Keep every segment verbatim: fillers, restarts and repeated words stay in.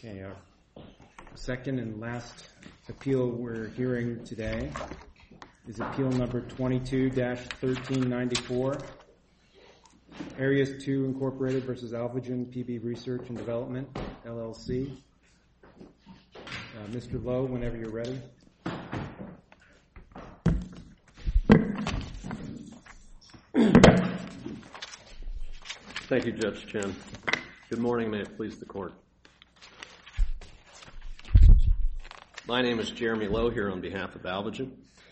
Okay, our second and last appeal we're hearing today is appeal number twenty-two dash thirteen ninety-four, Areas two Incorporated versus Alvogen P B Research and Development, L L C. Uh, Mister Lowe, whenever you're ready. Thank you, Judge Chen. Good morning. May it please the Court. My name is Jeremy Lowe here on behalf of Alvogen.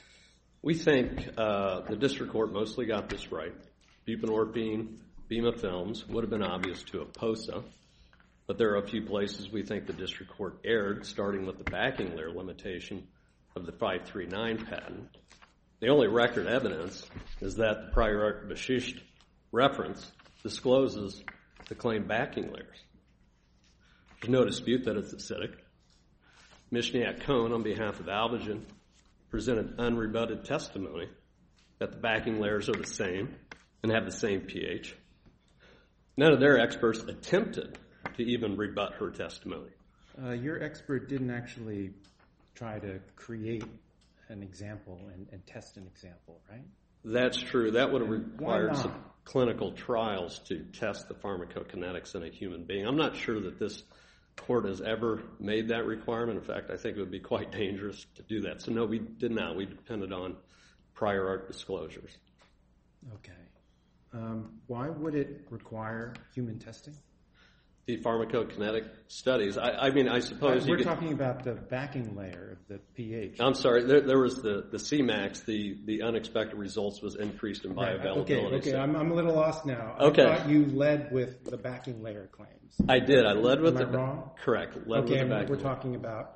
We think uh, the District Court mostly got this right. Buprenorphine, Bema films would have been obvious to a POSA, but there are a few places we think the District Court erred, starting with the backing layer limitation of the five three nine patent. The only record evidence is that the prior art Vashisht reference discloses the claimed backing layers. There's no dispute that it's acidic. Mishniak Cohn, on behalf of Alvogen, presented unrebutted testimony that the backing layers are the same and have the same pH. None of their experts attempted to even rebut her testimony. Uh, your expert didn't actually try to create an example and, and test an example, right? That's true. That would have required some clinical trials to test the pharmacokinetics in a human being. I'm not sure that this court has ever made that requirement. In fact, I think it would be quite dangerous to do that. So no, we did not. We depended on prior art disclosures. Okay. Um, why would it require human testing? The pharmacokinetic studies. I, I mean, I suppose uh, we're you talking could, about the backing layer of the pH. I'm sorry. There, there was the the C max. The the unexpected results was increased in bioavailability. Okay. Okay. So. I'm I'm a little lost now. Okay. I thought you led with the backing layer claims. I did. I led with Am the I wrong? Correct. Led okay. With the And we're layer. talking about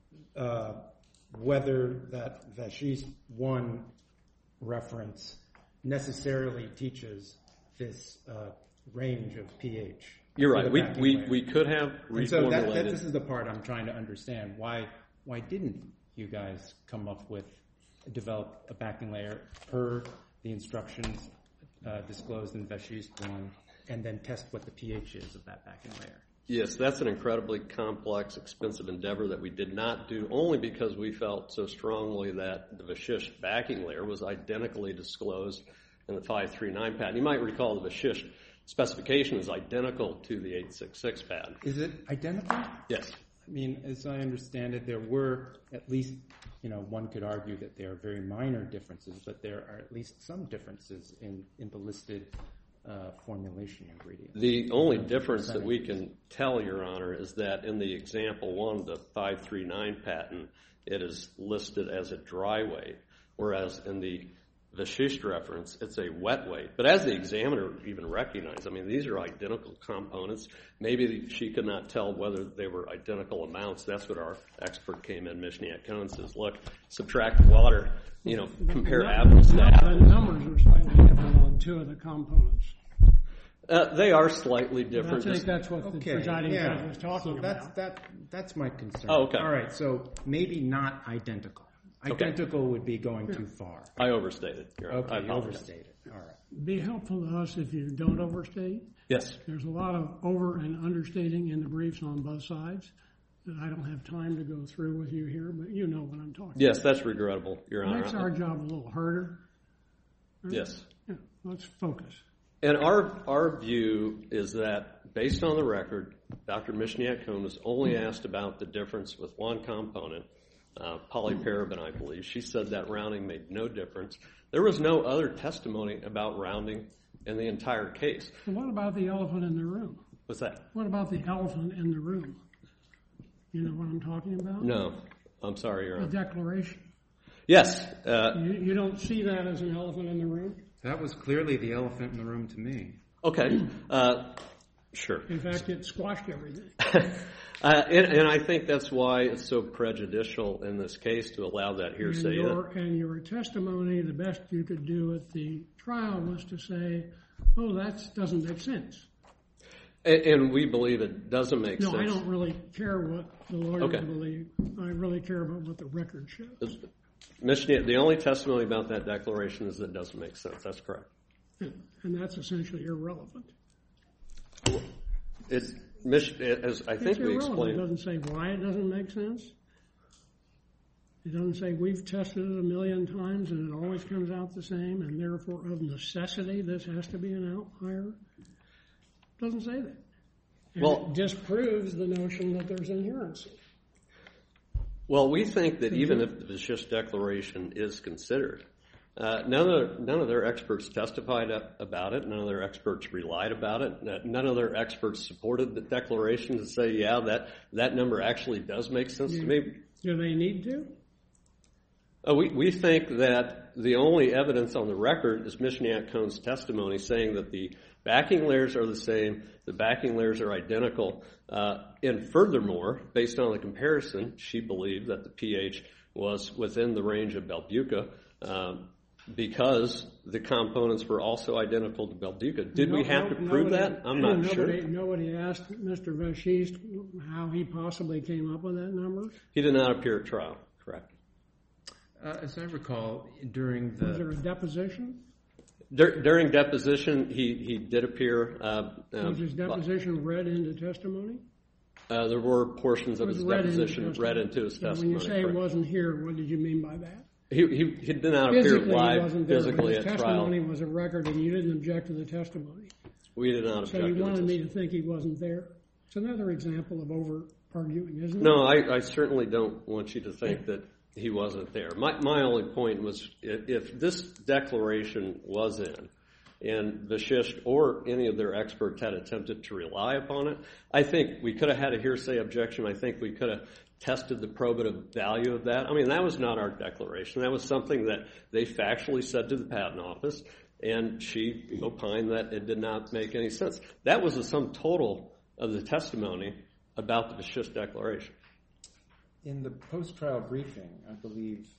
uh, whether that Vashisht one reference necessarily teaches this uh, range of pH. You're right. We we, layer. we could have reformulated. And so that, that, this is the part I'm trying to understand. Why why didn't you guys come up with, develop a backing layer per the instructions uh, disclosed in Vashisht one, and then test what the pH is of that backing layer? Yes, that's an incredibly complex, expensive endeavor that we did not do, only because we felt so strongly that the Vashisht backing layer was identically disclosed in the five three nine patent. You might recall the Vashisht specification is identical to the eight six six patent. Is it identical? Yes. I mean, as I understand it, there were at least, you know, one could argue that there are very minor differences, but there are at least some differences in, in the listed uh, formulation ingredients. The only difference that we can tell, Your Honor, is that in the example one, the five three nine patent, it is listed as a dry weight, whereas in the Vashisht reference, it's a wet weight. But as the examiner even recognized, I mean, these are identical components. Maybe she could not tell whether they were identical amounts. That's what our expert came in, Mishniak Cohn, says, look, subtract water, you know, compare the, apples to apples. The numbers are slightly different on two of the components. Uh, they are slightly different. I think that's what okay, the presiding yeah. judge was talking so that's, about. That, that's my concern. Oh, okay. All right, so maybe not identical. Identical okay. would be going too far. I overstated. Your Honor. Okay, I you overstated. All right. It'd be helpful to us if you don't overstate. Yes. There's a lot of over and understating in the briefs on both sides that I don't have time to go through with you here, but you know what I'm talking about. Yes, that's regrettable, Your It Honor. makes our job a little harder. Right? Yes. Yeah, let's focus. And our our view is that, based on the record, Doctor Mishniak Cohn was only asked about the difference with one component, uh, polyparaben, I believe. She said that rounding made no difference. There was no other testimony about rounding in the entire case. So what about the elephant in the room? What's that? What about the elephant in the room? You know what I'm talking about? No. I'm sorry, Your The Honor. declaration. Yes. Uh, You, you don't see that as an elephant in the room? That was clearly the elephant in the room to me. okay. Uh, sure. In fact, it squashed everything. Uh, and, and I think that's why it's so prejudicial in this case to allow that And hearsay your, in. and your testimony, the best you could do at the trial was to say, oh, that doesn't make sense. And, and we believe it doesn't make No, sense. I don't really care what the lawyers Okay. believe. I really care about what the record shows. Mishniak, the only testimony about that declaration is that it doesn't make sense. That's correct. And, and that's essentially irrelevant. It's Mich- as I think It's we irrelevant. It explained. doesn't say why it doesn't make sense. It doesn't say we've tested it a million times and it always comes out the same, and therefore of necessity this has to be an outlier. It doesn't say that. And Well- it disproves the notion that there's inherency. Well, we think that even if the Vashish declaration is considered, uh, none of none of their experts testified about it. None of their experts relied about it. None of their experts supported the declaration to say, yeah, that that number actually does make sense to me. Do they need to? Uh, we, we think that the only evidence on the record is Mishniak Cohn's testimony saying that the backing layers are the same, the backing layers are identical, uh, and furthermore, based on the comparison, she believed that the pH was within the range of Belbuca um, because the components were also identical to Belbuca. Did No, we have no, to prove nobody, that? I'm not nobody, sure. Nobody asked Mister Vashish how he possibly came up with that number? He did not appear at trial, correct. Uh, as I recall, during the... Was there a deposition? Dur- during deposition, he, he did appear. Uh, Was his um, deposition read into testimony? Uh, there were portions of Was his read into deposition testimony. read into his So testimony. when you say it correct. wasn't here, what did you mean by that? He, he, he did not appear Physically, he live wasn't there, but physically his at trial. testimony was a record, and you didn't object to the testimony. We did not So object you to wanted this. me to think he wasn't there. It's another example of over-arguing, isn't it? No, I, I certainly don't want you to think that he wasn't there. My, my only point was if, if this declaration was in, and Vashish or any of their experts had attempted to rely upon it, I think we could have had a hearsay objection. I think we could have tested the probative value of that. I mean, that was not our declaration. That was something that they factually said to the Patent Office, and she opined that it did not make any sense. That was the sum total of the testimony about the Vashish declaration. In the post-trial briefing, I believe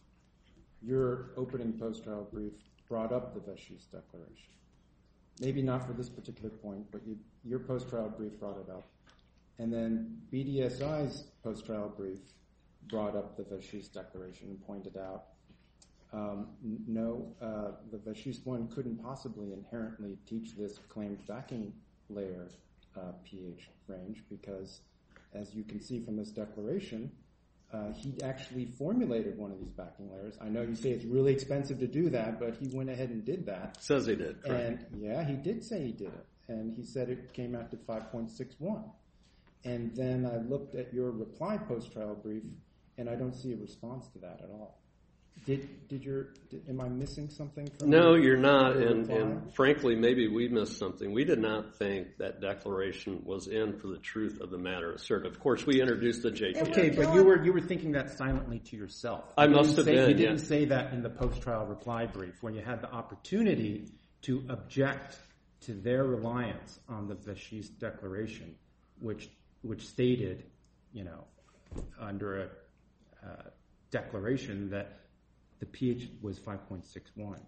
your opening post-trial brief brought up the Vashish declaration. Maybe not for this particular point, but you, your post-trial brief brought it up. And then B D S I's post-trial brief brought up the Vashish declaration and pointed out, um, no, uh, the Vashish one couldn't possibly inherently teach this claimed backing layer uh, pH range because, as you can see from this declaration, Uh, he actually formulated one of these backing layers. I know you say it's really expensive to do that, but he went ahead and did that. Says he did, correct. And yeah, he did say he did it. And he said it came out to five point six one. And then I looked at your reply post-trial brief, and I don't see a response to that at all. Did did your did, am I missing something? From No, your, you're not, your and, reply? and frankly, maybe we missed something. We did not think that declaration was in for the truth of the matter asserted. Of course, we introduced the J T A. Okay, but you were you were thinking that silently to yourself. I You must didn't have say, been, You didn't yeah. say that in the post-trial reply brief when you had the opportunity to object to their reliance on the Vashish declaration, which which stated, you know, under a uh, declaration that the pH was five point six one.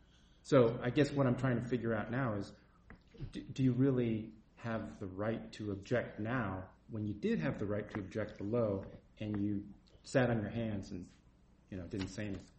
So I guess what I'm trying to figure out now is, do, do you really have the right to object now when you did have the right to object below and you sat on your hands and, you know, didn't say anything?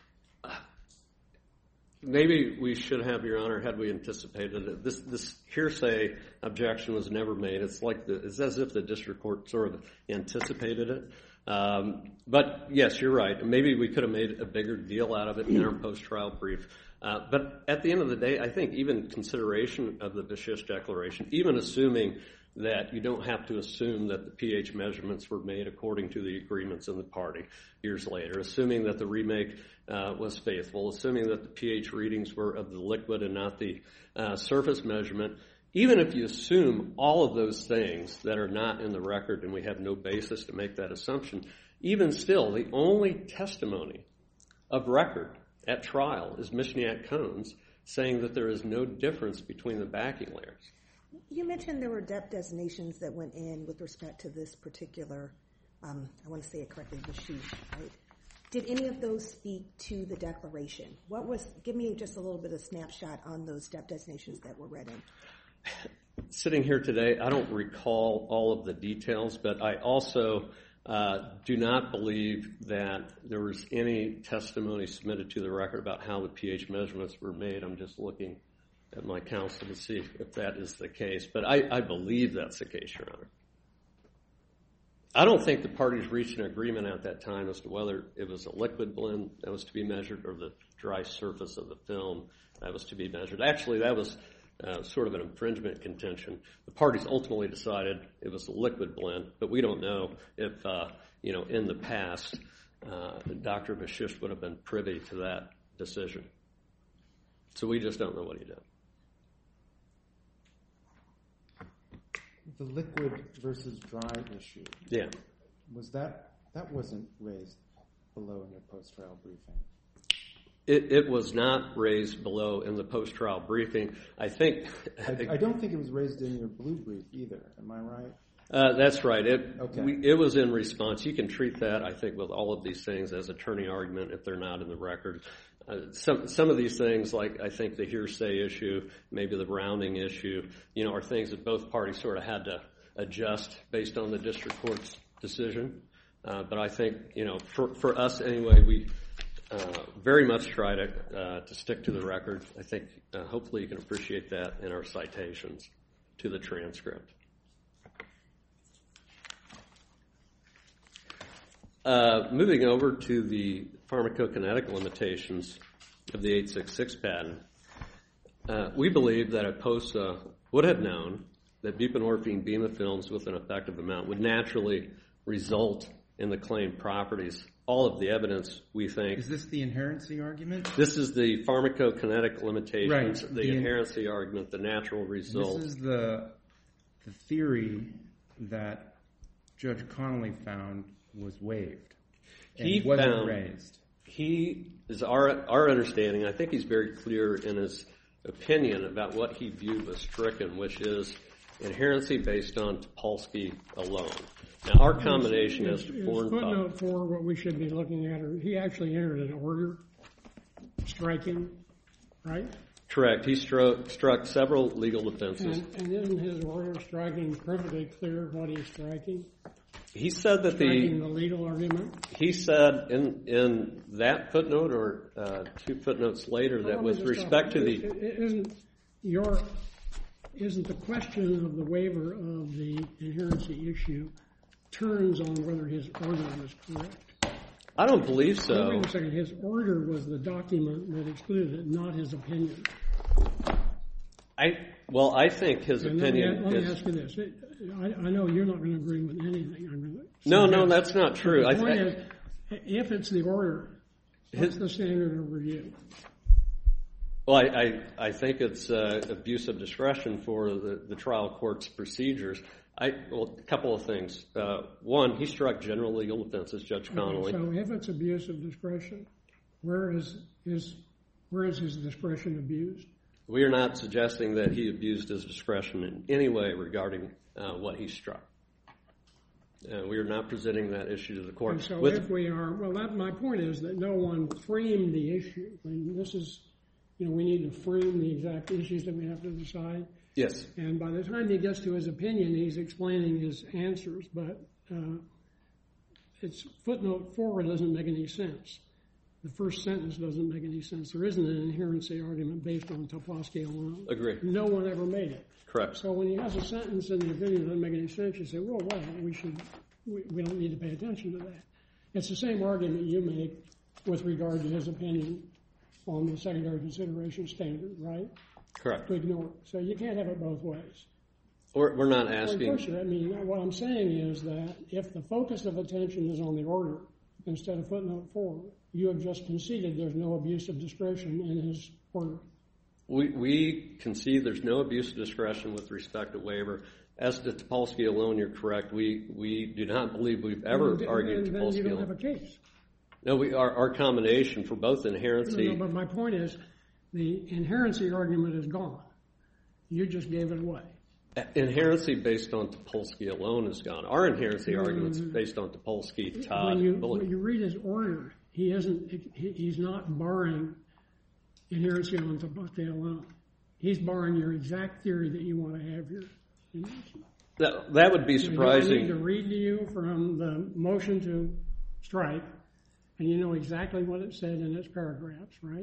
Maybe we should have, Your Honor, had we anticipated it. This this hearsay objection was never made. It's like the, it's as if the district court sort of anticipated it. Um, but yes, you're right. Maybe we could have made a bigger deal out of it in our post-trial brief. Uh, but at the end of the day, I think even consideration of the Vashish declaration, even assuming that you don't have to assume that the pH measurements were made according to the agreements in the party years later, assuming that the remake uh, was faithful, assuming that the pH readings were of the liquid and not the uh, surface measurement, even if you assume all of those things that are not in the record and we have no basis to make that assumption, even still, the only testimony of record at trial is Mishniak Cohn's saying that there is no difference between the backing layers. You mentioned there were depth designations that went in with respect to this particular, um, I want to say it correctly, Vashish, right? Did any of those speak to the declaration? What was, give me just a little bit of snapshot on those depth designations that were read in. Sitting here today, I don't recall all of the details, but I also uh, do not believe that there was any testimony submitted to the record about how the pH measurements were made. I'm just looking at my counsel to see if that is the case. But I, I believe that's the case, Your Honor. I don't think the parties reached an agreement at that time as to whether it was a liquid blend that was to be measured or the dry surface of the film that was to be measured. Actually, that was uh, sort of an infringement contention. The parties ultimately decided it was a liquid blend, but we don't know if, uh, you know, in the past, uh, Doctor Bashish would have been privy to that decision. So we just don't know what he did. The liquid versus dry issue. Yeah. Was that, that wasn't raised below in your post-trial briefing? It, it was not raised below in the post-trial briefing. I think... I, I don't think it was raised in your blue brief either. Am I right? Uh, that's right. It, okay. we, it was in response. You can treat that, I think, with all of these things as attorney argument if they're not in the record. Uh, some some of these things, like I think the hearsay issue, maybe the rounding issue, you know, are things that both parties sort of had to adjust based on the district court's decision. Uh, but I think, you know, for, for us anyway, we uh, very much try to uh, to stick to the record. I think uh, hopefully you can appreciate that in our citations to the transcript. Uh, moving over to the pharmacokinetic limitations of the eight six six patent, uh, we believe that APOSA would have known that buprenorphine BEMA films with an effective amount would naturally result in the claimed properties. All of the evidence, we think... Is this the inherency argument? This is the pharmacokinetic limitations, Right. the, The in- inherency argument, the natural result. This is the, the theory that Judge Connolly found was waived and He wasn't found- raised. He is our our understanding. I think he's very clear in his opinion about what he viewed was stricken, which is inherency based on Topolsky alone. Now, our combination is, is, is foreign footnote four what we should be looking at? Or he actually entered an order striking, right? Correct. He struck struck several legal defenses. And, and isn't his order striking perfectly clear what he's striking? He said that Striking the the legal argument. he said in in that footnote or uh, two footnotes later that Well, with let me just respect stop. to It- the it isn't your isn't the question of the waiver of the inherency issue turns on whether his order was correct. I don't believe so. Wait a second. His order was the document that excluded it, not his opinion. I well, I think his And let me, opinion let me is ask you this. It, I, I know you're not going to agree with anything I'm going to no, no, that's not true. The I, point I, is, if it's the order, what's the standard of review? Well, I, I, I think it's uh, abuse of discretion for the, the trial court's procedures. I, well, a couple of things. Uh, one, he struck general legal offenses, Judge Connolly. So if it's abuse of discretion, where is his, where is his discretion abused? We are not suggesting that he abused his discretion in any way regarding uh, what he struck. Uh, we are not presenting that issue to the court. And so With, if we are, well, that, my point is that no one framed the issue. I mean, this is, you know, we need to frame the exact issues that we have to decide. yes, And by the time he gets to his opinion, he's explaining his answers, but uh, it's footnote four doesn't make any sense. The first sentence doesn't make any sense. There isn't an inherency argument based on Topolsky alone. agree. No one ever made it. Correct. So when he has a sentence in the opinion that doesn't make any sense, you say, well, well, we should, we, we don't need to pay attention to that. It's the same argument you make with regard to his opinion on the secondary consideration standard, right? Correct. To ignore it. So you can't have it both ways. Or, we're not Well, of asking. course, I mean, what I'm saying is that if the focus of attention is on the order instead of footnote four, you have just conceded there's no abuse of discretion in his order. We, we concede there's no abuse of discretion with respect to waiver. As to Topolsky alone, you're correct. We we do not believe we've ever Then- argued then, then Topolsky you don't alone. have a case. No, we, our, our combination for both No, inherency. no, but my point is the inherency argument is gone. You just gave it away. Inherency based on Topolsky alone is gone. Our inherency No, no, argument is no, no. based on Topolsky, Todd, When you, Bullock. when you read his order, he isn't. He, he's not barring inherency on Topolsky alone. He's barring your exact theory that you want to have here. That, that would be Do I need to surprising. read to you from the motion to strike, and you know exactly what it said in its paragraphs, right?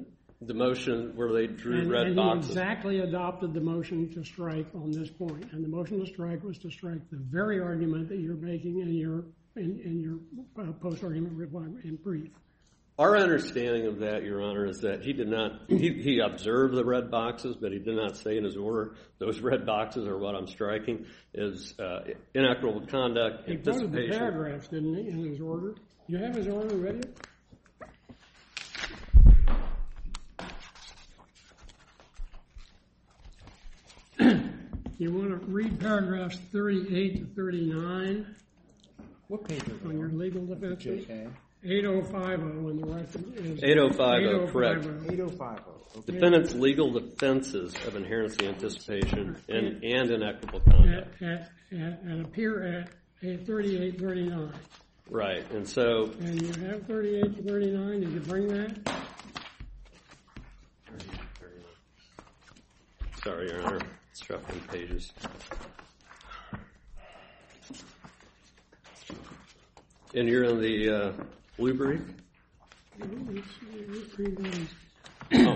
the motion where they drew And, red and boxes. he exactly adopted the motion to strike on this point. And the motion to strike was to strike the very argument that you're making in your in, in your uh, post-argument reply in brief. Our understanding of that, Your Honor, is that he did not, he, he observed the red boxes, but he did not say in his order, those red boxes are what I'm striking, is uh, inequitable conduct, He quoted the anticipation. paragraphs, didn't he, in his order? You have his order ready? You want to read paragraphs thirty-eight to thirty-nine What page are on we your on? legal defenses? J eight oh five oh in the record is... eight oh five oh, correct. A? eight oh five oh. Okay. Defendant's legal defenses of inherency, anticipation, and, and inequitable conduct. At, at, at, and appear at thirty-eight thirty-nine. Right, and so And you have thirty-eight to thirty-nine, did you bring that? Sorry, Your Honor, shuffling pages. And you're in the uh, blue brief? Let's see, let's read those. Oh.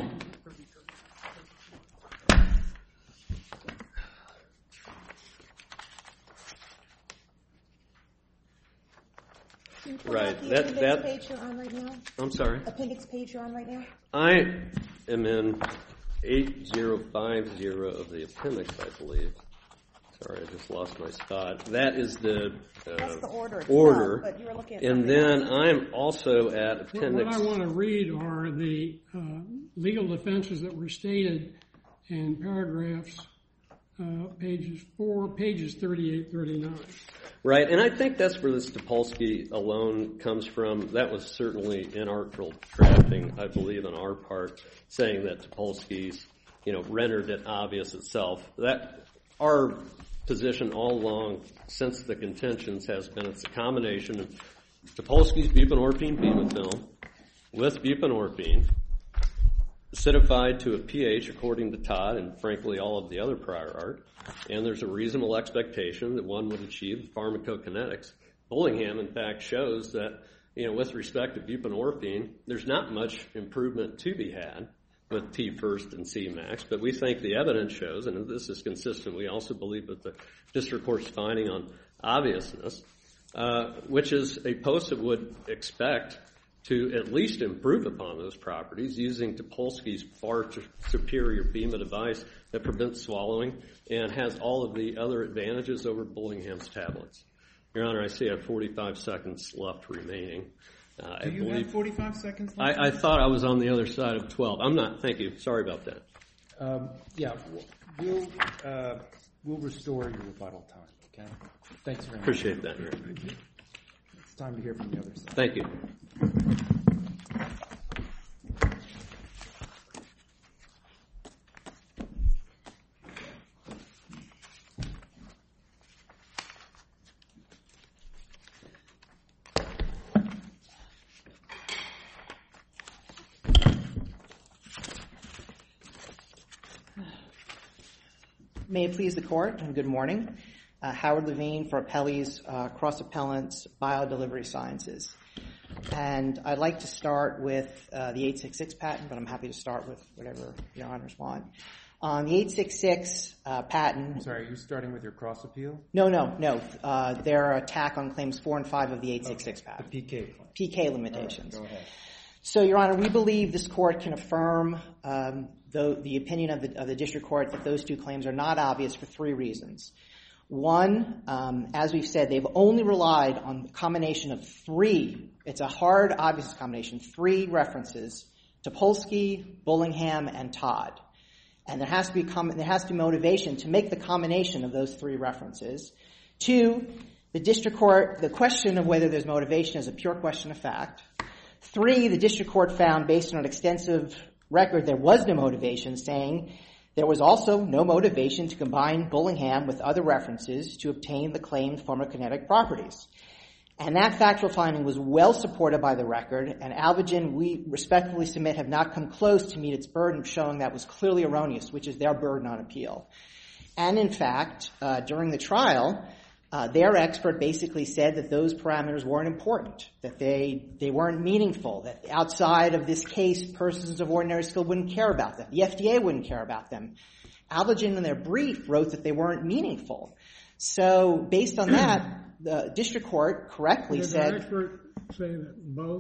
Can you pull Right, out the that- appendix that- page you're on right now? I'm sorry. Appendix page you're on right now? I am in eight oh five oh of the appendix, I believe. Sorry, I just lost my spot. That is the, uh, That's the order itself, order. but you were looking at And something then else. I'm also at What appendix. what I want to read are the uh, legal defenses that were stated in paragraphs, uh, pages four, pages thirty-eight, thirty-nine. Right, and I think that's where this Topolsky alone comes from. That was certainly inartful drafting, I believe, on our part, saying that Topolsky's, you know, rendered it obvious itself. That our position all along since the contentions has been it's a combination of Topolsky's buprenorphine Bema film with buprenorphine acidified to a pH according to Todd and frankly all of the other prior art, and there's a reasonable expectation that one would achieve pharmacokinetics. Bullingham, in fact, shows that, you know, with respect to buprenorphine, there's not much improvement to be had with T first and C max, but we think the evidence shows, and this is consistent, we also believe that the district court's finding on obviousness, uh, which is a post that would expect to at least improve upon those properties using Topolsky's far t- superior Bema device that prevents swallowing and has all of the other advantages over Bullingham's tablets. Your Honor, I see I have forty-five seconds left remaining. Uh, Do I you believe, have forty-five seconds left? I, I thought I was on the other side of twelve. I'm not. Thank you. Sorry about that. Um, yeah, we'll, uh, we'll restore your rebuttal time, okay? Thanks very much. Appreciate that, Your Honor. It's time to hear from the other side. Thank you. May it please the Court, and good morning. Uh, Howard Levine for Appellee's uh, Cross Appellants Biodelivery Sciences. And I'd like to start with uh, the eight sixty-six patent, but I'm happy to start with whatever Your Honors want. On the eight sixty-six uh, patent... I'm sorry, are you starting with your cross appeal? No, no, no. Uh, their attack on claims four and five of the eight sixty-six Okay. patent. The P K claim. P K limitations. All right, go ahead. So, Your Honor, we believe this Court can affirm um, the, the opinion of the, of the District Court that those two claims are not obvious for three reasons. One, um, as we've said, they've only relied on the combination of three, it's a hard, obvious combination, three references, Topolsky, Bullingham, and Todd. And there has to be com- there has to be motivation to make the combination of those three references. Two, the District Court, the question of whether there's motivation is a pure question of fact. Three, the District Court found, based on an extensive record, there was no motivation, saying there was also no motivation to combine Bullingham with other references to obtain the claimed pharmacokinetic properties. And that factual finding was well supported by the record, and Alvogen, we respectfully submit, have not come close to meet its burden of showing that was clearly erroneous, which is their burden on appeal. And in fact, uh, during the trial, Uh, their expert basically said that those parameters weren't important, that they they weren't meaningful, that outside of this case, persons of ordinary skill wouldn't care about them. The F D A wouldn't care about them. Alvogen in their brief wrote that they weren't meaningful. So based on that, the district court correctly Did said... the expert say that both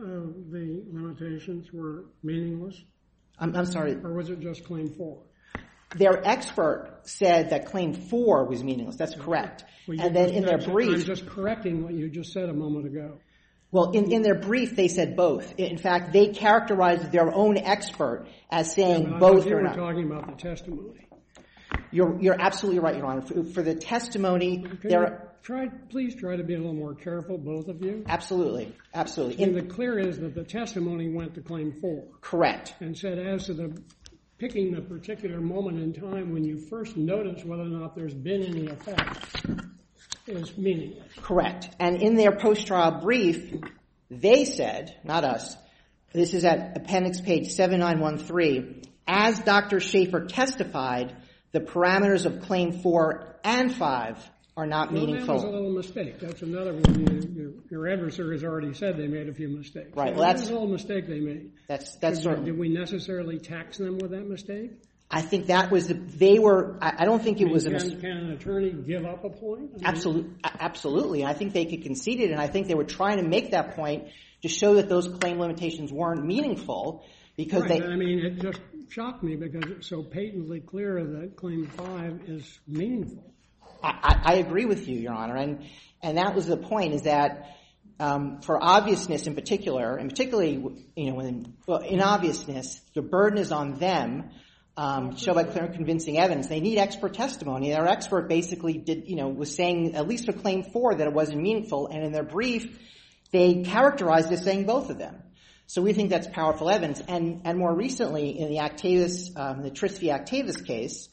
of the limitations were meaningless? I'm, I'm sorry. Or was it just claim four? Their expert said that claim four was meaningless. That's correct. Well, and then just, in their brief... I'm just correcting what you just said a moment ago. Well, in, in their brief, they said both. In fact, they characterized their own expert as saying yeah, both you or were not. talking about the testimony. You're, you're absolutely right, Your Honor. For, for the testimony, Can there you are... Try, please try to be a little more careful, both of you. Absolutely. Absolutely. And In, the clear is that the testimony went to claim four. correct. And said as to the picking the particular moment in time when you first notice whether or not there's been any effect is meaningless. Correct. And in their post-trial brief, they said, not us, this is at appendix page seven nine one three, as Doctor Schaefer testified, the parameters of claim four and five are not Well, meaningful. that was a little mistake. That's another one. You, your, your adversary has already said they made a few mistakes. Right. So Well, that that's was a little mistake they made. that's that's Did, certainly. did we necessarily tax them with that mistake? I think that was the, they were. I, I don't think it I mean, was a can, mistake. can an attorney give up a point? I mean, Absolutely, absolutely. I think they could concede it, and I think they were trying to make that point to show that those claim limitations weren't meaningful because Right. they. I mean, it just shocked me because it's so patently clear that claim five is meaningful. I, I, I agree with you, Your Honor, and and that was the point. Is that um, for obviousness in particular, and particularly you know when well, in obviousness, the burden is on them. Um, to show by clear and convincing evidence, they need expert testimony. Their expert basically did, you know, was saying at least for claim four that it wasn't meaningful, and in their brief, they characterized it as saying both of them. So we think that's powerful evidence. And and more recently, in the Actavis, um, the Tris v. Actavis case,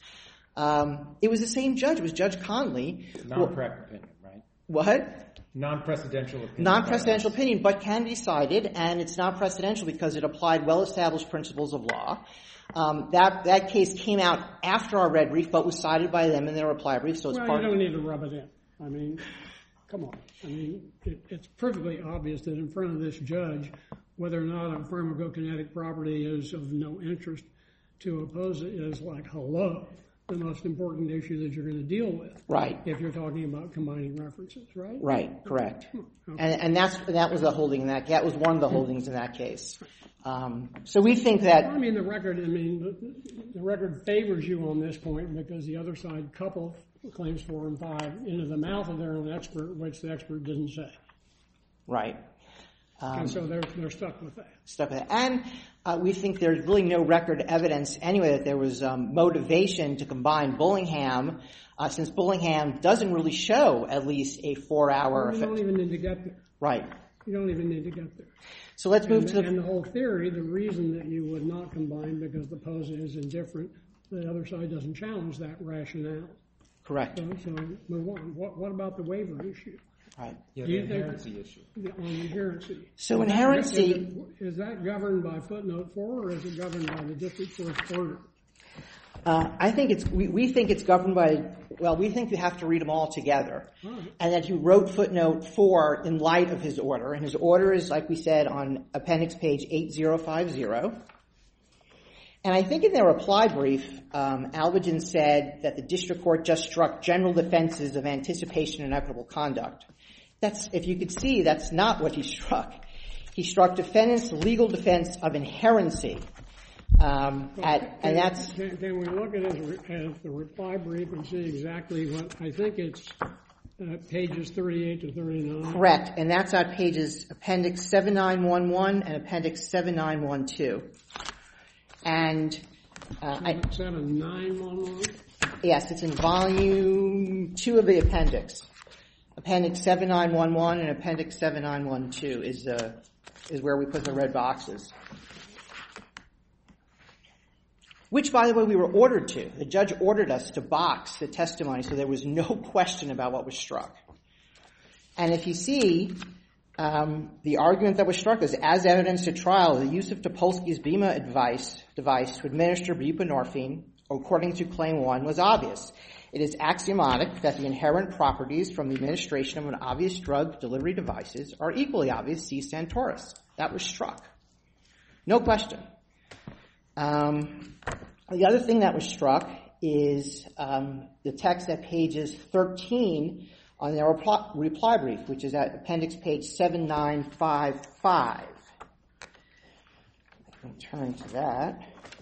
um, it was the same judge. It was Judge Conley. Non-prec opinion, right? What? Non-precedential opinion. Non-precedential opinion, but can be cited, and it's not precedential because it applied well-established principles of law. Um, that that case came out after our red brief, but was cited by them in their reply brief. So it's Well, part you of. don't need to rub it in. I mean, come on. I mean, it, it's perfectly obvious that in front of this judge, whether or not a pharmacokinetic property is of no interest to oppose it is like, hello, the most important issue that you're going to deal with. Right. If you're talking about combining references, right? Right. Correct. Okay. And and that's that was the holding in that that was one of the holdings in that case. Um, so we think that. I mean, the record. I mean, the, the record favors you on this point because the other side coupled claims four and five into the mouth of their own expert, which the expert didn't say. Right. Um, And so they're they're stuck with that. Stuff like that. And uh, we think there's really no record evidence anyway that there was um, motivation to combine Bullingham, uh, since Bullingham doesn't really show at least a four-hour You effect. don't even need to get there. Right. You don't even need to get there. So let's move And, to the. and the whole theory, the reason that you would not combine because the POSA is indifferent, the other side doesn't challenge that rationale. Correct. So, so move on. What, what about the waiver issue? Right. Yeah, Do the you think- inherency issue. The, on inherency. So Is that- inherency- Is, it, is that governed by footnote four or is it governed by the district court's order? Uh, I think it's, we, we think it's governed by, well, we think you have to read them all together. All right. And that he wrote footnote four in light of his order. And his order is, like we said, on appendix page eight zero five zero. And I think in their reply brief, um, Alvagen said that the district court just struck general defenses of anticipation and equitable conduct. That's, if you could see, that's not what he struck. He struck defendant's legal defense of inherency. Um, at, and that's, Can, can we look at, his, at the reply brief and see exactly what, I think it's uh, pages thirty-eight to thirty-nine. correct. And that's on pages appendix seven nine one one and appendix seven nine one two. And, uh, I, Seven nine one one. yes, it's in volume two of the appendix. Appendix seven nine one one and appendix seven nine one two is, uh, is where we put the red boxes. Which, by the way, we were ordered to. The judge ordered us to box the testimony so there was no question about what was struck. And if you see, um, the argument that was struck is, as evidence at trial, the use of Topolsky's BEMA advice, device to administer buprenorphine according to Claim one, was obvious. It is axiomatic that the inherent properties from the administration of an obvious drug delivery devices are equally obvious, see Santoris. That was struck. No question. Um, the other thing that was struck is um, the text at pages thirteen on their reply, reply brief, which is at appendix page seven nine five five. I can turn to that.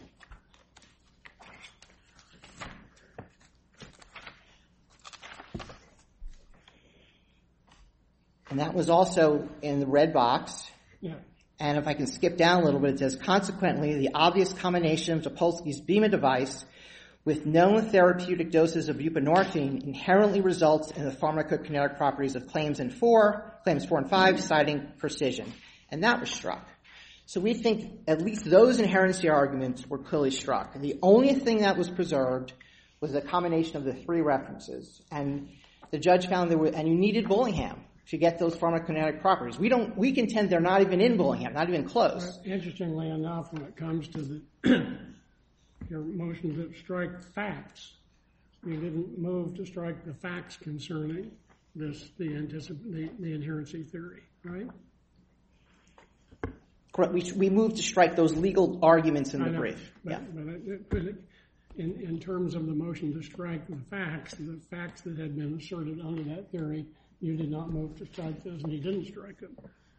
And that was also in the red box. Yeah. And if I can skip down a little bit, it says, consequently, the obvious combination of Topolsky's BEMA device with known therapeutic doses of buprenorphine inherently results in the pharmacokinetic properties of claims in four, claims four and five, citing precision. And that was struck. So we think at least those inherency arguments were clearly struck. And the only thing that was preserved was the combination of the three references. And the judge found there were, and you needed Bullingham to get those pharmacokinetic properties. We don't, we contend they're not even in Bullingham, not even close. Interestingly enough, when it comes to the your motion to strike facts, you didn't move to strike the facts concerning this, the, anticip- the, the inherency theory, right? Correct. We, we moved to strike those legal arguments in I the know, brief. But, Yeah. but it, but it, in, in terms of the motion to strike the facts, the facts that had been asserted under that theory, you did not move to strike those, and you didn't strike them.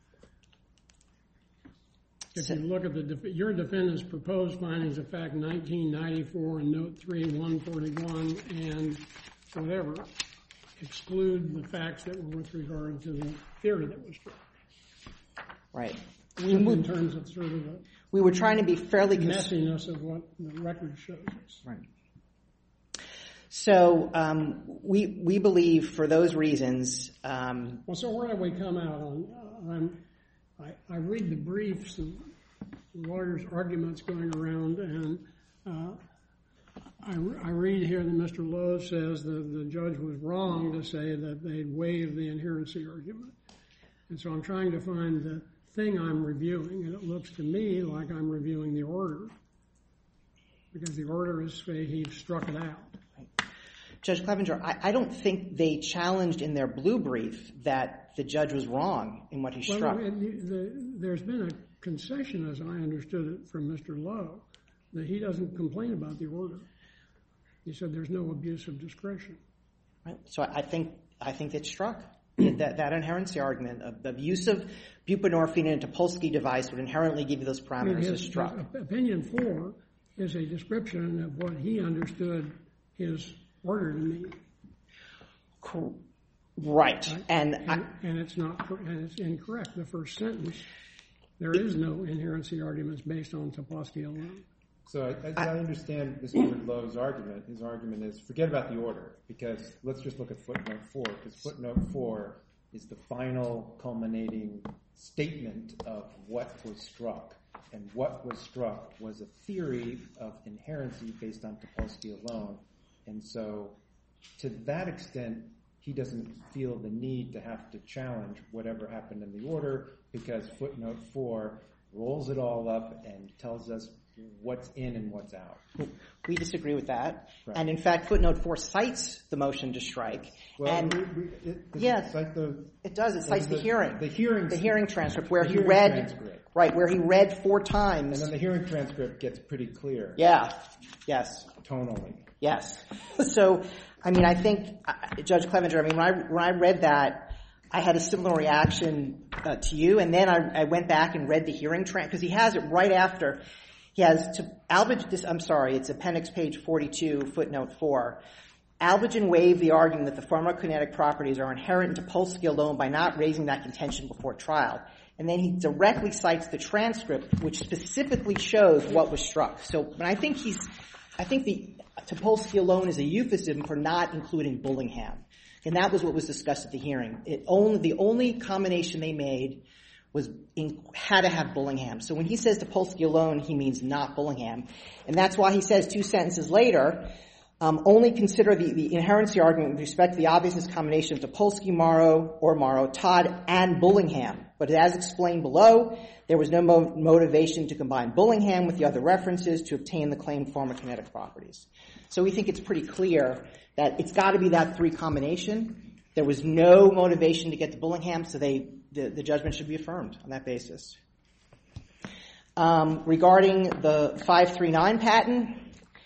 If you look at the def- your defendant's proposed findings of fact nineteen ninety-four and note three, one forty-one, and whatever, exclude the facts that were with regard to the theory that was struck. Right. We in moved, terms of sort of the we were trying to be fairly cons- messiness of what the record shows us. Right. So um, we we believe for those reasons. Um, well, so where do we come out on? Uh, I'm, I, I read the briefs and lawyers' arguments going around, and uh, I, I read here that Mister Lowe says that the judge was wrong to say that they'd waived the inherency argument. And so I'm trying to find the thing I'm reviewing, and it looks to me like I'm reviewing the order, because the order is say he struck it out. Judge Clevenger, I, I don't think they challenged in their blue brief that the judge was wrong in what he well, struck. No, it, the, there's been a concession, as I understood it, from Mister Lowe, that he doesn't complain about the order. He said there's no abuse of discretion. Right. So I think I think it's struck. that, that inherency argument of the use of buprenorphine in a Topolsky device would inherently give you those parameters I mean, his, is struck. his opinion four is a description of what he understood his order to mean. Right. Right? And, And, I, and it's not, and it's incorrect. The first sentence, there is no inherency arguments based on Topolsky alone. So as I understand Mister Lowe's argument, his argument is forget about the order, because let's just look at footnote four, because footnote four is the final culminating statement of what was struck. And what was struck was a theory of inherency based on Topolsky alone. And so to that extent, he doesn't feel the need to have to challenge whatever happened in the order, because footnote four rolls it all up and tells us what's in and what's out. we disagree with that. Right. And in fact, footnote four cites the motion to strike. Well, and we, we, it, does yeah, it cite the, it does. It cites the, the hearing. The hearing. The hearing transcript where the he hearing read. transcript. Right, where he read four times. And then the hearing transcript gets pretty clear. Yeah. Yes. Tonally. Yes. So, I mean, I think, uh, Judge Clevenger, I mean, when I, when I read that, I had a similar reaction uh, to you, and then I, I went back and read the hearing transcript, because he has it right after. He has to, Albigen, this, I'm sorry, it's appendix page forty-two, footnote four. Albigen waived the argument that the pharmacokinetic properties are inherent in Topolsky alone by not raising that contention before trial. And then he directly cites the transcript, which specifically shows what was struck. So, and I think he's, I think the Topolsky alone is a euphemism for not including Bullingham. And that was what was discussed at the hearing. It only, the only combination they made was in, had to have Bullingham. So when he says Topolsky alone, he means not Bullingham. And that's why he says two sentences later, um, only consider the, the inherency argument with respect to the obviousness combination of Topolsky, Morrow, or Morrow, Todd, and Bullingham. But as explained below, there was no mo- motivation to combine Bullingham with the other references to obtain the claimed pharmacokinetic properties. So we think it's pretty clear that it's got to be that three combination. There was no motivation to get to Bullingham, so they the, the judgment should be affirmed on that basis. Um, regarding the five three nine patent,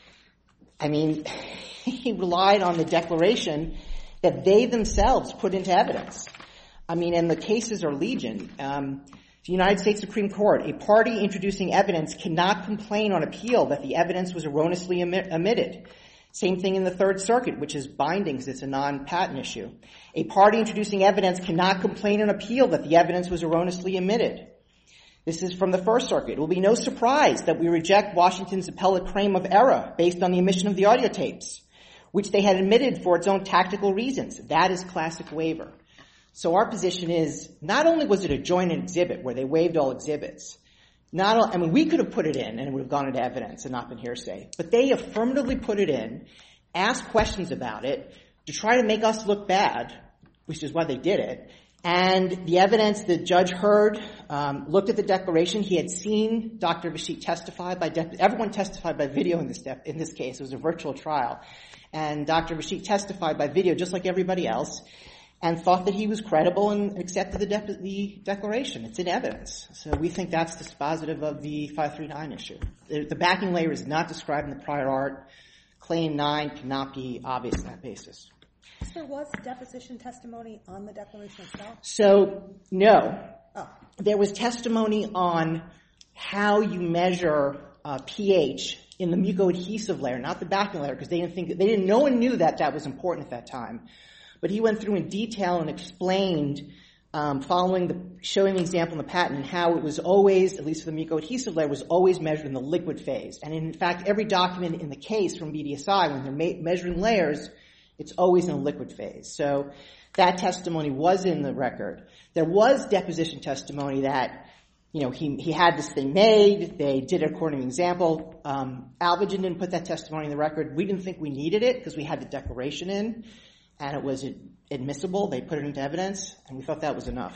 I mean, he relied on the declaration that they themselves put into evidence. I mean, and the cases are legion. Um, the United States Supreme Court, a party introducing evidence cannot complain on appeal that the evidence was erroneously emi- omitted. Same thing in the Third Circuit, which is bindings. It's a non-patent issue. A party introducing evidence cannot complain on appeal that the evidence was erroneously omitted. This is from the First Circuit. It will be no surprise that we reject Washington's appellate claim of error based on the omission of the audio tapes, which they had omitted for its own tactical reasons. That is classic waiver. So our position is, not only was it a joint exhibit where they waived all exhibits, not all, I mean, we could have put it in and it would have gone into evidence and not been hearsay, but they affirmatively put it in, asked questions about it to try to make us look bad, which is why they did it. And the evidence the judge heard, um, looked at the declaration. He had seen Doctor Vashit testify by de- everyone testified by video in this de- in this case. It was a virtual trial, and Doctor Vashit testified by video just like everybody else, and thought that he was credible and accepted the, de- the declaration. It's in evidence. So we think that's dispositive of the five three nine issue. The, the backing layer is not described in the prior art. Claim nine cannot be obvious on that basis. There was deposition testimony on the declaration itself? So, no. Oh. There was testimony on how you measure uh, pH in the mucoadhesive layer, not the backing layer, because they didn't think, they didn't, no one knew that that was important at that time. But he went through in detail and explained, um, following the, showing the example in the patent, how it was always, at least for the mucoadhesive layer, was always measured in the liquid phase. And in fact, every document in the case from B D S I, when they're ma- measuring layers, it's always in a liquid phase. So that testimony was in the record. There was deposition testimony that, you know, he he had this thing made. They did it according to an example. Um, Alvagen didn't put that testimony in the record. We didn't think we needed it because we had the declaration in, and it was admissible. They put it into evidence, and we thought that was enough.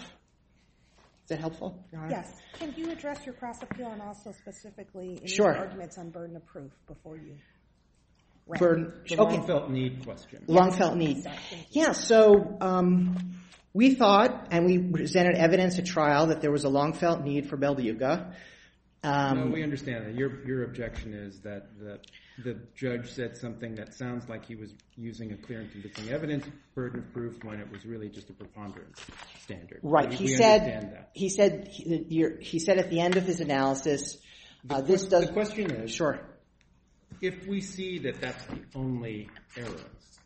Is that helpful, Your Honor? Yes. Can you address your cross appeal and also specifically any Sure. arguments on burden of proof before you? Burden. The Okay. long felt need question. Long felt need. Yeah, so um, we thought, and we presented evidence at trial, that there was a long felt need for Belbuca. Um, no, we understand that. Your your objection is that the, the judge said something that sounds like he was using a clear and convincing evidence burden of proof when it was really just a preponderance standard. Right. We, he we said. understand that. He said. He, he said at the end of his analysis, uh, this does. The question is, sure. If we see that that's the only error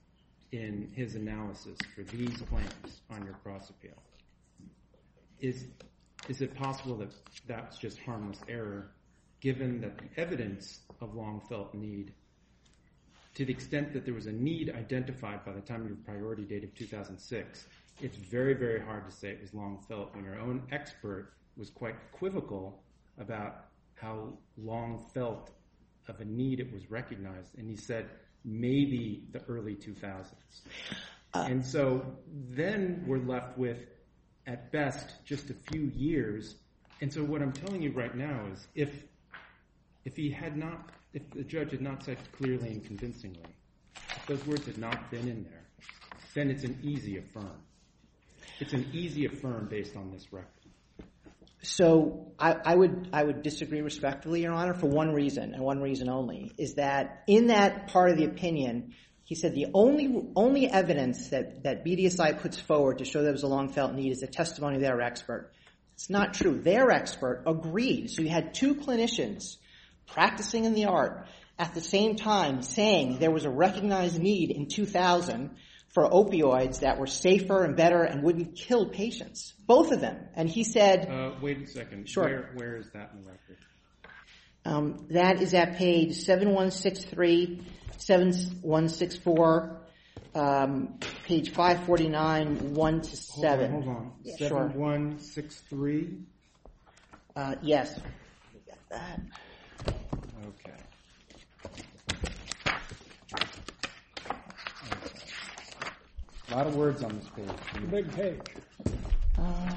in his analysis for these claims on your cross appeal, is is it possible that that's just harmless error, given that the evidence of long felt need, to the extent that there was a need identified by the time of your priority date of two thousand six, it's very, very hard to say it was long felt when your own expert was quite equivocal about how long felt of a need it was recognized, and he said maybe the early two thousands. Uh, and so then we're left with, at best, just a few years. And so what I'm telling you right now is if if he had not, if the judge had not said clearly and convincingly, if those words had not been in there, then it's an easy affirm. It's an easy affirm based on this record. So I, I would I would disagree respectfully, Your Honor, for one reason and one reason only, is that in that part of the opinion, he said the only only evidence that, that B D S I puts forward to show there was a long felt need is the testimony of their expert. It's not true. Their expert agreed. So you had two clinicians practicing in the art at the same time saying there was a recognized need in two thousand for opioids that were safer and better and wouldn't kill patients. Both of them. And he said... Uh, wait a second. Sure. Where, where is that in the record? Um, that is at page seven one six three, seven one six four, um, page five forty-nine, one to seven. Hold on. Hold on. Yeah, seven sure. one six three? Uh, yes. Let me get that. Okay. A lot of words on this page. The big page. Uh,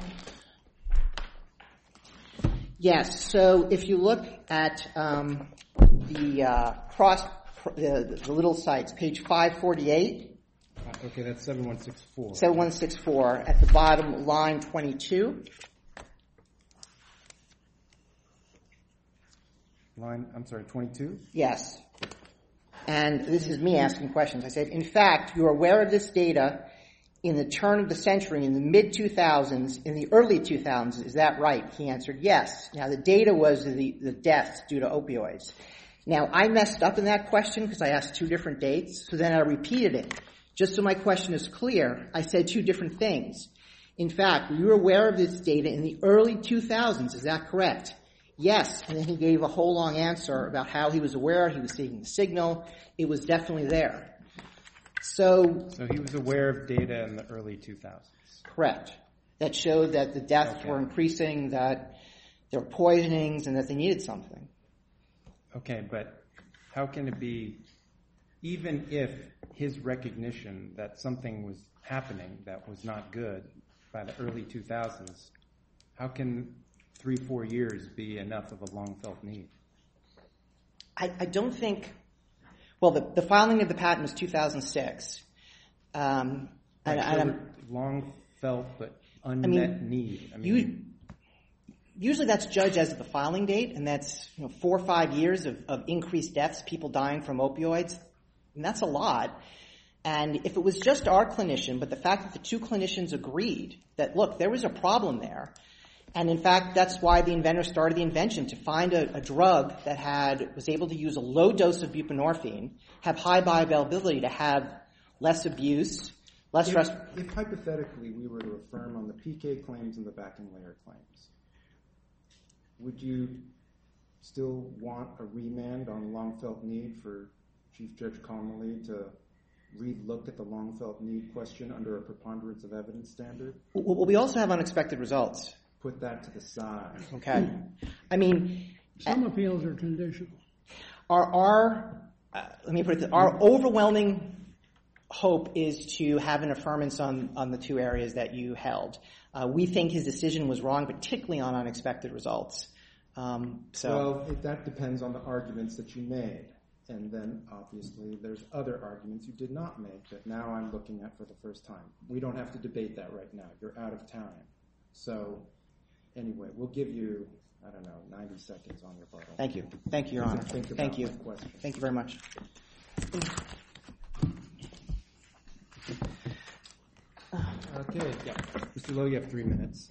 yes. So if you look at um, the uh, cross, the, the little sites, page five forty-eight. Uh, okay, that's seven one six four. seven one six four at the bottom, line twenty-two. Line, I'm sorry, twenty-two? Yes. And this is me asking questions. I said, in fact, you're aware of this data in the turn of the century, in the mid two thousands, in the early two thousands. Is that right? He answered, yes. Now, the data was the, the deaths due to opioids. Now, I messed up in that question because I asked two different dates, so then I repeated it. Just so my question is clear, I said two different things. In fact, you were aware of this data in the early two thousands. Is that correct? Yes. And then he gave a whole long answer about how he was aware, he was seeing the signal. It was definitely there. So, So he was aware of data in the early two thousands. correct. That showed that the deaths Okay. were increasing, that there were poisonings, and that they needed something. Okay, but how can it be, even if his recognition that something was happening that was not good by the early two thousands, how can three, four years be enough of a long-felt need? I, I don't think, well, the, the filing of the patent was two thousand six. Um, and, Like, and so I'm, long-felt but unmet mean, need. I mean, you, usually that's judged as of the filing date, and that's you know four or five years of, of increased deaths, people dying from opioids, and that's a lot. And if it was just our clinician, but the fact that the two clinicians agreed that, look, there was a problem there, and in fact, that's why the inventor started the invention, to find a, a drug that had was able to use a low dose of buprenorphine, have high bioavailability to have less abuse, less stress. If, if hypothetically we were to affirm on the P K claims and the backing layer claims, would you still want a remand on long-felt need for Chief Judge Connolly to re-look at the long-felt need question under a preponderance of evidence standard? Well, we also have unexpected results. Put that to the side. Okay. I mean, Some appeals are conditional. our, our uh, let me put it this, our overwhelming hope is to have an affirmance on, on the two areas that you held. Uh, we think his decision was wrong, particularly on unexpected results. Um, so, Well, it, that depends on the arguments that you made. And then, obviously, there's other arguments you did not make that now I'm looking at for the first time. We don't have to debate that right now. You're out of time. So, anyway, we'll give you, I don't know, ninety seconds on rebuttal. thank you. Thank you, Your Honor. Think about Thank you. my question. Thank you very much. Okay, yeah. Mister Lowe, you have three minutes.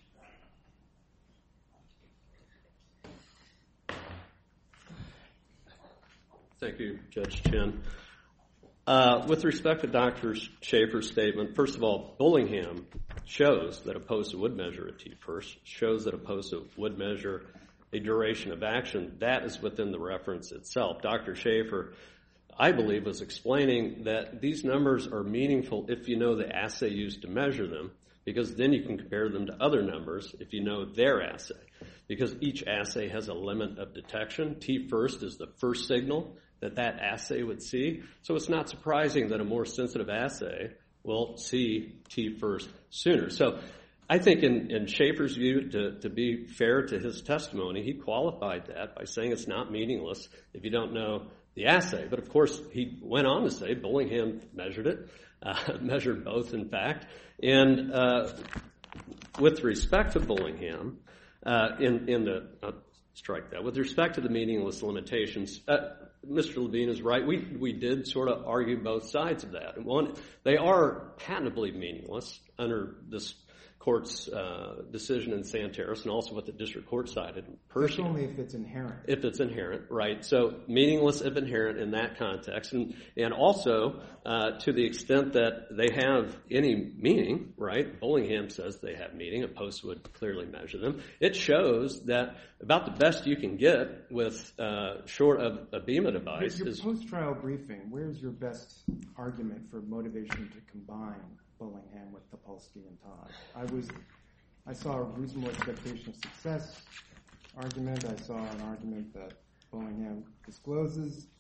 Thank you, Judge Chin. Uh, with respect to Doctor Schaefer's statement, first of all, Bullingham shows that a POSA would measure a T-first, shows that a POSA would measure a duration of action. That is within the reference itself. Doctor Schaefer, I believe, was explaining that these numbers are meaningful if you know the assay used to measure them, because then you can compare them to other numbers if you know their assay, because each assay has a limit of detection. T-first is the first signal that that assay would see. So it's not surprising that a more sensitive assay will see T-first sooner. So I think in, in Schaefer's view, to, to be fair to his testimony, he qualified that by saying it's not meaningless if you don't know the assay. But of course, he went on to say Bullingham measured it, uh, measured both, in fact. And uh, with respect to Bullingham, uh, in, in the, uh, strike that, with respect to the meaningless limitations, uh, Mister Levine is right. We we did sort of argue both sides of that. One, they are patentably meaningless under this court's uh, decision in Santeros, and also what the district court cited in Pershing. That's only if it's inherent. If it's inherent, right? So meaningless if inherent in that context, and and also uh, to the extent that they have any meaning, right? Bullingham says they have meaning. A POSA would clearly measure them. It shows that about the best you can get with uh, short of a BEMA device Your is post-trial briefing, where's your best argument for motivation to combine Bullingham with Topolsky and Todd? I was, I saw a reasonable expectation of success argument. I saw an argument that Bullingham discloses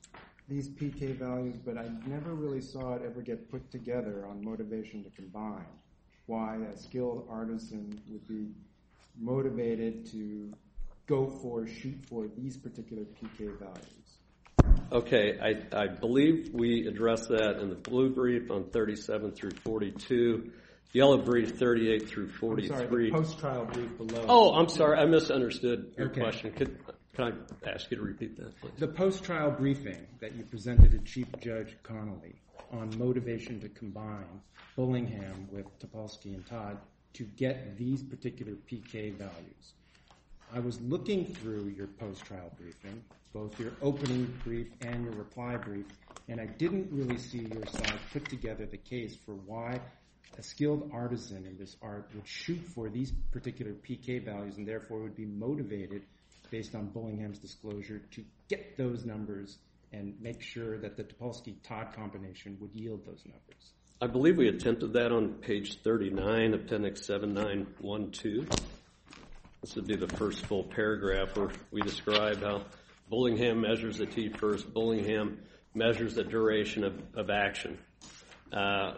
these P K values, but I never really saw it ever get put together on motivation to combine. Why a skilled artisan would be motivated to go for, shoot for these particular P K values. Okay, I, I believe we addressed that in the blue brief on thirty-seven through forty-two, yellow brief thirty-eight through forty-three. I'm sorry, the post-trial brief below. Oh, I'm sorry, I misunderstood your Okay. question. Could, can I ask you to repeat that, please? The post-trial briefing that you presented to Chief Judge Connolly on motivation to combine Bullingham with Topolsky and Todd to get these particular P K values. I was looking through your post-trial briefing, both your opening brief and your reply brief, and I didn't really see your side put together the case for why a skilled artisan in this art would shoot for these particular P K values and therefore would be motivated based on Bullingham's disclosure to get those numbers and make sure that the Topolsky-Todd combination would yield those numbers. I believe we attempted that on page thirty-nine, appendix seven nine one two. This would be the first full paragraph where we describe how Bullingham measures the T first. Bullingham measures the duration of, of action. Uh,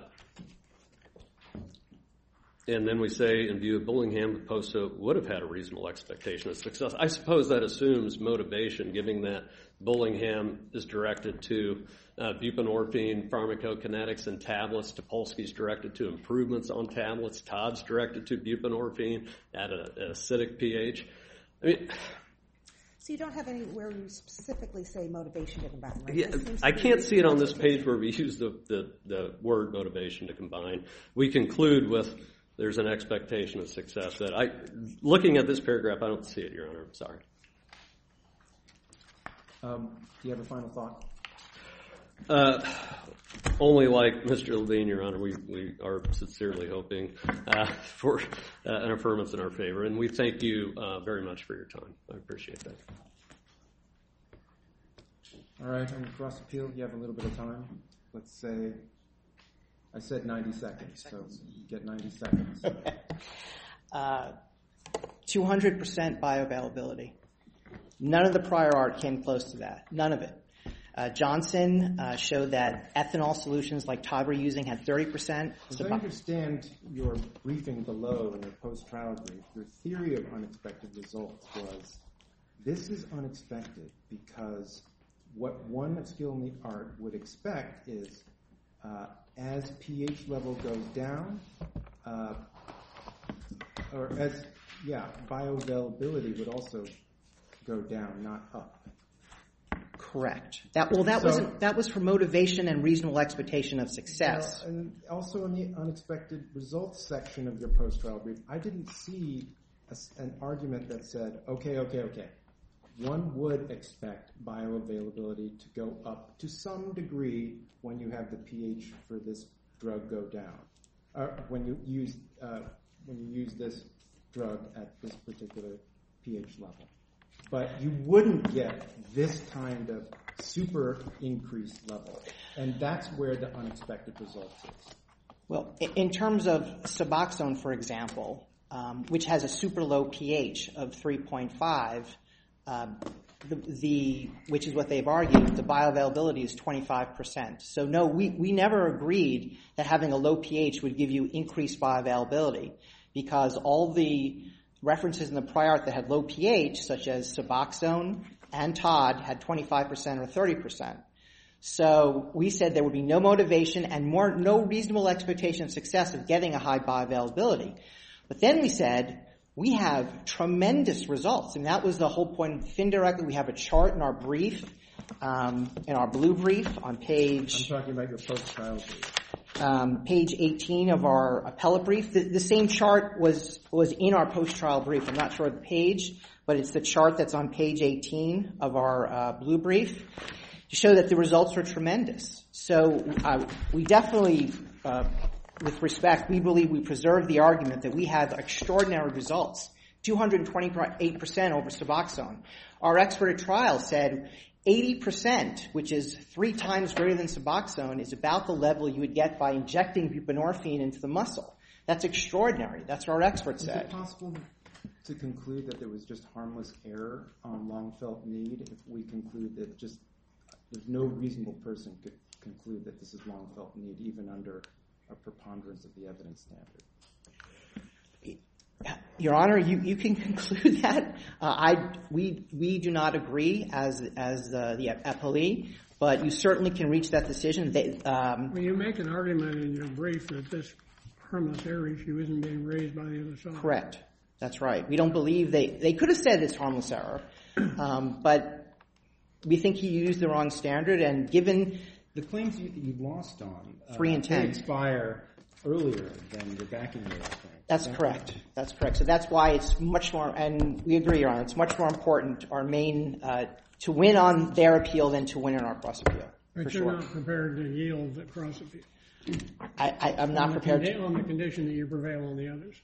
and then we say, in view of Bullingham, the POSTA would have had a reasonable expectation of success. I suppose that assumes motivation, given that Bullingham is directed to uh, buprenorphine, pharmacokinetics, and tablets. Topolsky's directed to improvements on tablets. Todd's directed to buprenorphine at an acidic pH. I mean, So you don't have anywhere you specifically say motivation to combine, right? yeah, That seems to I be can't see it on this justification. page where we use the, the, the word motivation to combine. We conclude with there's an expectation of success. That I, looking at this paragraph, I don't see it, Your Honor. I'm sorry. Um, do you have a final thought? Uh, only like Mister Levine, Your Honor, we, we are sincerely hoping uh, for uh, an affirmance in our favor, and we thank you uh, very much for your time. I appreciate that. All right, on the cross appeal, you have a little bit of time. Let's say, I said ninety seconds, so you get ninety seconds. Uh, two hundred percent bioavailability. None of the prior art came close to that. None of it. Uh, Johnson uh, showed that ethanol solutions like Todd were using had thirty percent. As I understand your briefing below in your post-trial brief, your theory of unexpected results was this is unexpected because what one skilled in the art would expect is uh, as pH level goes down, uh, or as, yeah, bioavailability would also go down, not up. Correct. That well, that So- was that was for motivation and reasonable expectation of success. Well, and also in the unexpected results section of your post-trial brief, I didn't see a s an argument that said, okay, okay, okay, one would expect bioavailability to go up to some degree when you have the pH for this drug go down, or when you use uh, when you use this drug at this particular pH level. But you wouldn't get this kind of super increased level. And that's where the unexpected result is. Well, i- in terms of Suboxone, for example, um, which has a super low pH of three point five, um, the, the which is what they've argued, the bioavailability is twenty-five percent. So no, we, we never agreed that having a low pH would give you increased bioavailability because all the references in the prior art that had low pH, such as Suboxone and Todd, had twenty-five percent or thirty percent. So we said there would be no motivation and more no reasonable expectation of success of getting a high bioavailability. But then we said we have tremendous results, and that was the whole point of FinDirect. We have a chart in our brief, um, in our blue brief on I'm page talking about your post-trial brief. um, page eighteen of our appellate brief. The, the same chart was was in our post-trial brief. I'm not sure of the page, but it's the chart that's on page eighteen of our uh, blue brief to show that the results were tremendous. So uh, we definitely, uh, with respect, we believe we preserved the argument that we have extraordinary results, two hundred twenty-eight percent over Suboxone. Our expert at trial said eighty percent, which is three times greater than Suboxone, is about the level you would get by injecting buprenorphine into the muscle. That's extraordinary. That's what our expert Is said. it possible to conclude that there was just harmless error on long-felt need if we conclude that just there's no reasonable person could conclude that this is long felt need, even under a preponderance of the evidence standard. Your Honor, you, you can conclude that. Uh, I we we do not agree as as uh, the appellee, but you certainly can reach that decision. They, um, Well, you make an argument in your brief that this harmless error issue isn't being raised by the other side. Correct. That's right. We don't believe they they could have said it's harmless error, um, but we think he used the wrong standard. And given the claims you, you lost on uh, Three and ten. they expire earlier than your backing layer claim. That's correct. That's correct. So that's why it's much more, and we agree, Your Honor, it's much more important, our main, uh, to win on their appeal than to win in our cross appeal. But For you're sure. not prepared to yield the cross appeal. I, I, I'm not On the prepared condi- to. On the condition that you prevail on the others.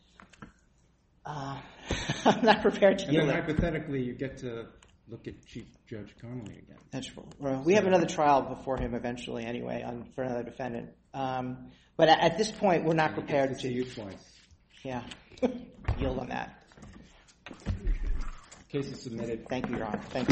Uh, I'm not prepared to And then yield it. hypothetically, you get to look at Chief Judge Connolly again. That's well, we have another trial before him eventually, anyway, on, for another defendant. Um, but at, at this point, we're not prepared to see to. you twice. Yeah, yield on that. Case is submitted. Thank you, Your Honor. Thank you.